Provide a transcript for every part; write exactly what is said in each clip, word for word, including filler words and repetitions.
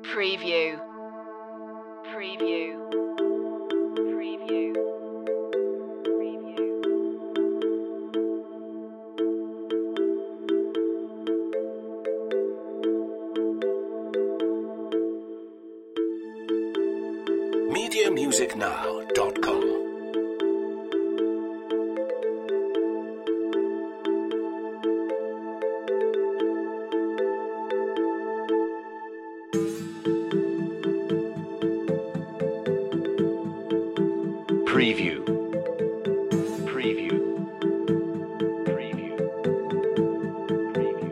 Preview. Preview. Preview. Preview. media music now dot com. Preview. Preview. Preview. Preview.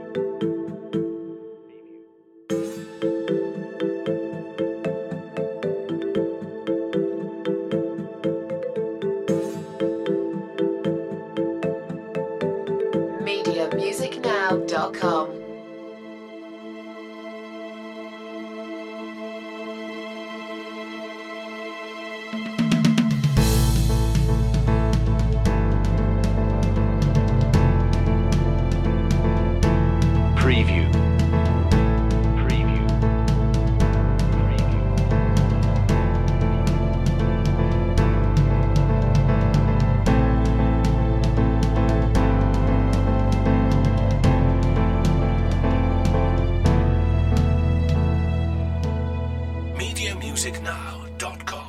media music now dot com. Preview. Preview. Preview. media music now dot com.